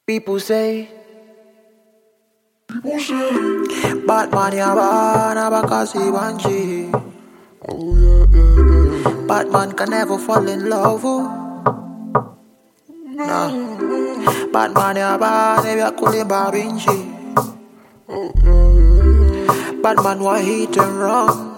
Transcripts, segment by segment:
People say bad man ya bana bakasi banji. Oh yeah. Bad man can never fall in love. Nah. Bad man ya bana ya kuli babinji. Oh yeah. Bad man wa hit and run.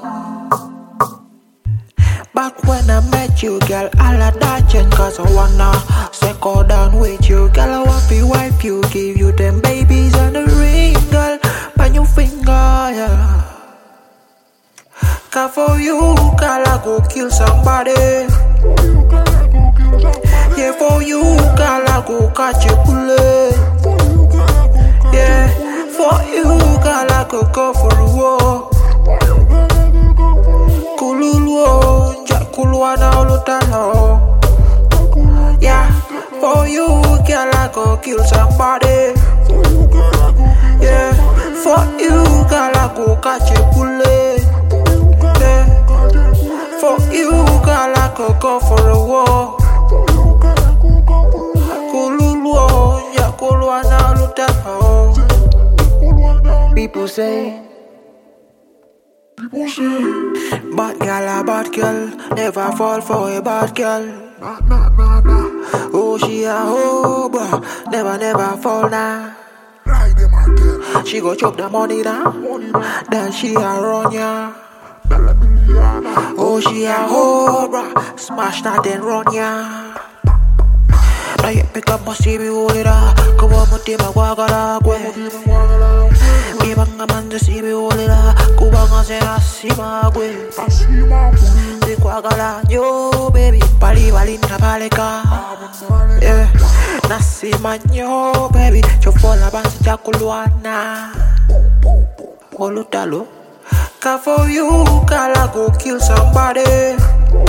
Back when I met you, girl, all of that change. Cause I wanna settle down with you. Girl, I want to wife you, give you them babies and a ring, girl, on your finger, yeah. Cause for you, girl, I go kill somebody. Yeah, for you, girl, I go catch a bullet. Yeah, for you, girl, I go go for a walk. Kululuo, Kulwana Olutano. Yeah, for you, girl, I go kill somebody. Yeah, for you, girl, I go catch a bullet. Yeah, for you, girl, I go go for a walk. Kululuo, Kulwana Olutano. People say bad girl, a bad girl, never fall for a bad girl. Nah. Oh, she a hoe, but never fall now. Right them again. She go chop the money now, then she a run ya. Oh, she a hoe, bruh, smash that then run ya. Now you pick up my CB, hold it up. Come on, my team, I walk out Ibang naman sa CB, hold it up. Kubang nga siya si Magwe. Di kwa gala nyo, baby. Palibalin na balik ka. Yeah, nasi manyo, baby. Chofola bang sa Jakuluana. Olo talo. Cause for you, girl, I go kill somebody.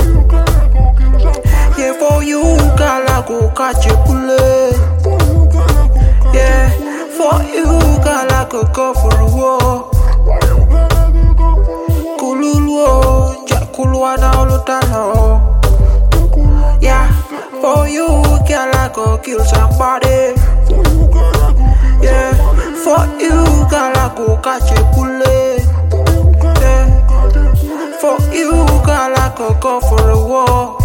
Yeah, for you, girl, I go catch a bullet. Yeah, for you, girl, I go go for a walk. Kululuo, Kulwana Olutano. Yeah, for you, girl, I go kill somebody. Yeah, for you, girl, I go catch a bullet. Yeah, for you, girl, I go go for a walk.